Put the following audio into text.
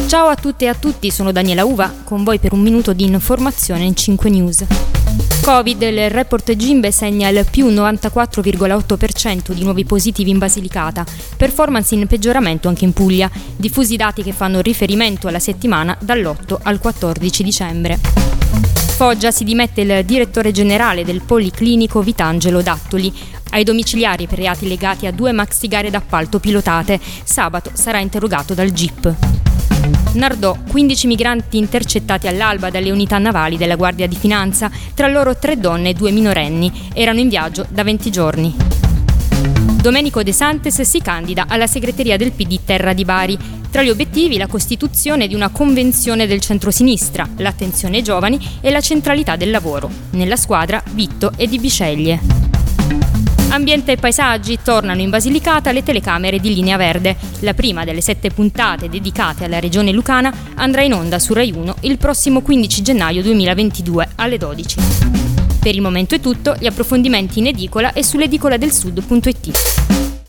Ciao a tutte e a tutti, sono Daniela Uva, con voi per un minuto di informazione in 5 News. Covid, il report Gimbe segna il più 94,8% di nuovi positivi in Basilicata, performance in peggioramento anche in Puglia, diffusi dati che fanno riferimento alla settimana dall'8 al 14 dicembre. Foggia si dimette il direttore generale del Policlinico Vitangelo Dattoli. Ai domiciliari per reati legati a 2 maxi gare d'appalto pilotate, sabato sarà interrogato dal GIP. Nardò, 15 migranti intercettati all'alba dalle unità navali della Guardia di Finanza, tra loro 3 donne e 2 minorenni, erano in viaggio da 20 giorni. Domenico De Santis si candida alla segreteria del PD Terra di Bari. Tra gli obiettivi la costituzione di una convenzione del centrosinistra, l'attenzione ai giovani e la centralità del lavoro. Nella squadra Vitto e Di Bisceglie. Ambiente e paesaggi, tornano in Basilicata le telecamere di Linea Verde. La prima delle 7 puntate dedicate alla regione lucana andrà in onda su Rai 1 il prossimo 15 gennaio 2022 alle 12. Per il momento è tutto, gli approfondimenti in edicola e sull'edicoladelsud.it.